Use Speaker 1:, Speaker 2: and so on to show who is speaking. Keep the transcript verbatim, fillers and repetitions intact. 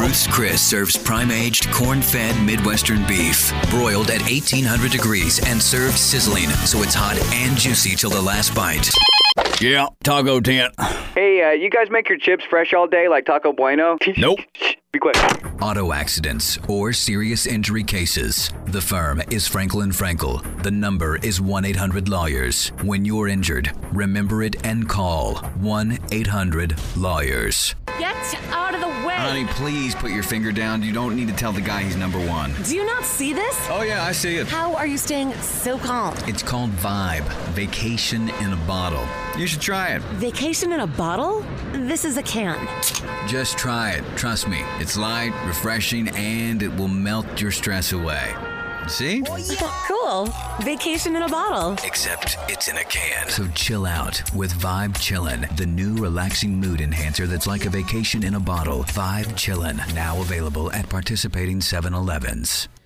Speaker 1: Ruth's Chris serves prime-aged, corn-fed Midwestern beef, broiled at eighteen hundred degrees and served sizzling so it's hot and juicy till the last bite.
Speaker 2: Yeah, taco tent.
Speaker 3: Hey, uh, you guys make your chips fresh all day like Taco Bueno?
Speaker 2: Nope.
Speaker 3: Be quick.
Speaker 1: Auto accidents or serious injury cases. The firm is Franklin Frankel. The number is one eight hundred lawyers. When you're injured, remember it and call one eight hundred lawyers.
Speaker 4: Get out of the way!
Speaker 2: Honey, please put your finger down. You don't need to tell the guy he's number one.
Speaker 4: Do you not see this?
Speaker 2: Oh, yeah, I see it.
Speaker 4: How are you staying so calm?
Speaker 1: It's called Vibe, vacation in a bottle.
Speaker 2: You should try it.
Speaker 4: Vacation in a bottle? This is a can.
Speaker 1: Just try it. Trust me. It's light, refreshing, and it will melt your stress away. See?
Speaker 4: Cool. Vacation in a bottle.
Speaker 1: Except it's in a can. So chill out with Vibe Chillin', the new relaxing mood enhancer that's like a vacation in a bottle. Vibe Chillin', now available at participating seven elevens.